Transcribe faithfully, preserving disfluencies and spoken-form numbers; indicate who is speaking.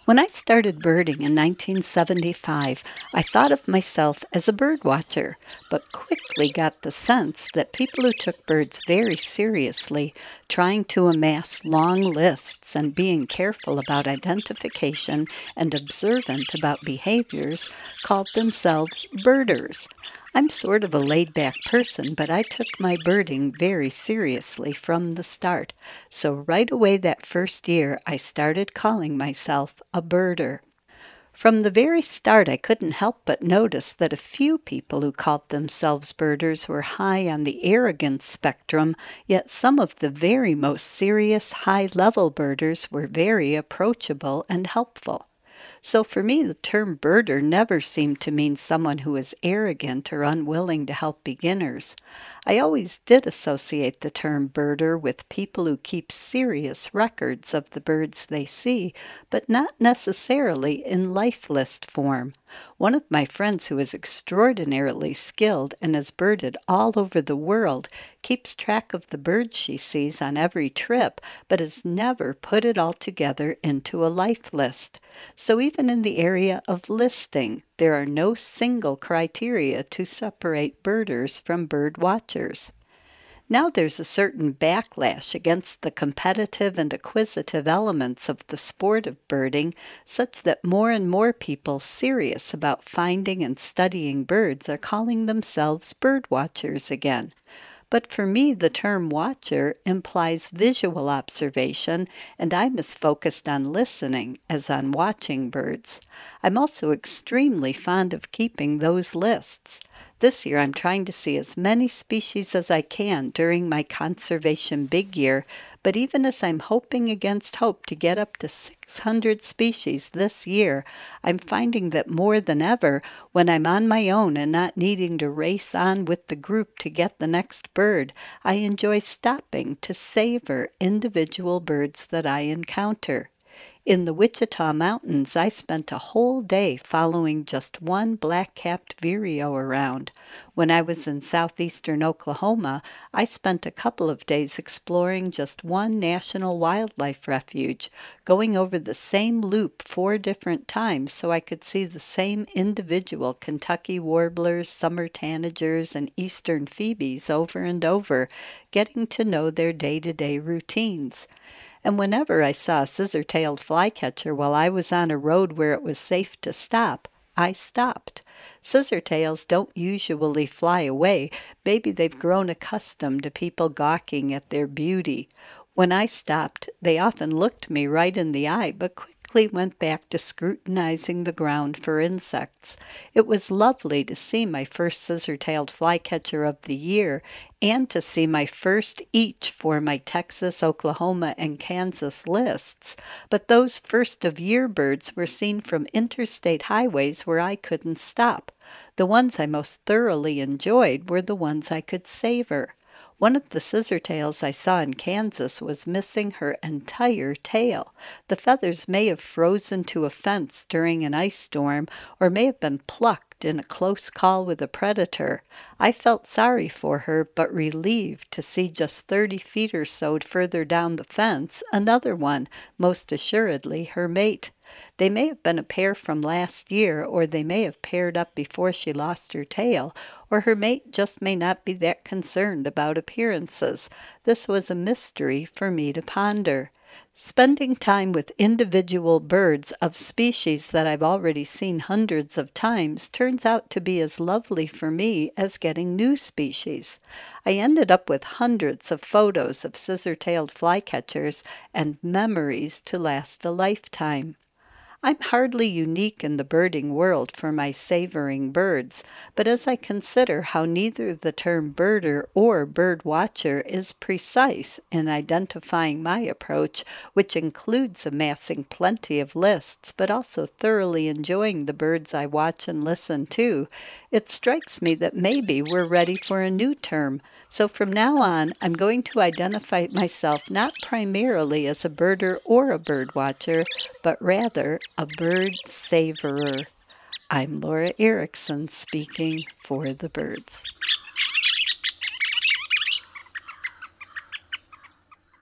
Speaker 1: When I started birding in nineteen seventy-five, I thought of myself as a bird watcher, but quickly got the sense that people who took birds very seriously, trying to amass long lists and being careful about identification and observant about behaviors, called themselves birders. I'm sort of a laid-back person, but I took my birding very seriously from the start. So right away that first year, I started calling myself a birder. From the very start, I couldn't help but notice that a few people who called themselves birders were high on the arrogance spectrum, yet some of the very most serious high-level birders were very approachable and helpful. So for me, the term birder never seemed to mean someone who is arrogant or unwilling to help beginners. I always did associate the term birder with people who keep serious records of the birds they see, but not necessarily in life list form. One of my friends who is extraordinarily skilled and has birded all over the world keeps track of the birds she sees on every trip, but has never put it all together into a life list. So even in the area of listing, there are no single criteria to separate birders from bird watchers. Now there's a certain backlash against the competitive and acquisitive elements of the sport of birding, such that more and more people serious about finding and studying birds are calling themselves bird watchers again. But for me, the term watcher implies visual observation, and I'm as focused on listening as on watching birds. I'm also extremely fond of keeping those lists. This year, I'm trying to see as many species as I can during my conservation big year, but even as I'm hoping against hope to get up to six hundred species this year, I'm finding that more than ever, when I'm on my own and not needing to race on with the group to get the next bird, I enjoy stopping to savor individual birds that I encounter. In the Wichita Mountains, I spent a whole day following just one black-capped vireo around. When I was in southeastern Oklahoma, I spent a couple of days exploring just one national wildlife refuge, going over the same loop four different times so I could see the same individual Kentucky warblers, summer tanagers, and eastern phoebes over and over, getting to know their day-to-day routines. And whenever I saw a scissor-tailed flycatcher while I was on a road where it was safe to stop, I stopped. Scissor-tails don't usually fly away. Maybe they've grown accustomed to people gawking at their beauty. When I stopped, they often looked me right in the eye, but quickly went back to scrutinizing the ground for insects. It was lovely to see my first scissor-tailed flycatcher of the year and to see my first each for my Texas, Oklahoma, and Kansas lists, but those first-of-year birds were seen from interstate highways where I couldn't stop. The ones I most thoroughly enjoyed were the ones I could savor. One of the scissor-tails I saw in Kansas was missing her entire tail. The feathers may have frozen to a fence during an ice storm or may have been plucked in a close call with a predator. I felt sorry for her, but relieved to see just thirty feet or so further down the fence another one, most assuredly her mate. They may have been a pair from last year, or they may have paired up before she lost her tail, or her mate just may not be that concerned about appearances. This was a mystery for me to ponder. Spending time with individual birds of species that I've already seen hundreds of times turns out to be as lovely for me as getting new species. I ended up with hundreds of photos of scissor-tailed flycatchers and memories to last a lifetime. I'm hardly unique in the birding world for my savoring birds, but as I consider how neither the term birder or bird watcher is precise in identifying my approach, which includes amassing plenty of lists, but also thoroughly enjoying the birds I watch and listen to, it strikes me that maybe we're ready for a new term. So from now on, I'm going to identify myself not primarily as a birder or a bird watcher, but rather a bird savorer. I'm Laura Erickson speaking for the birds.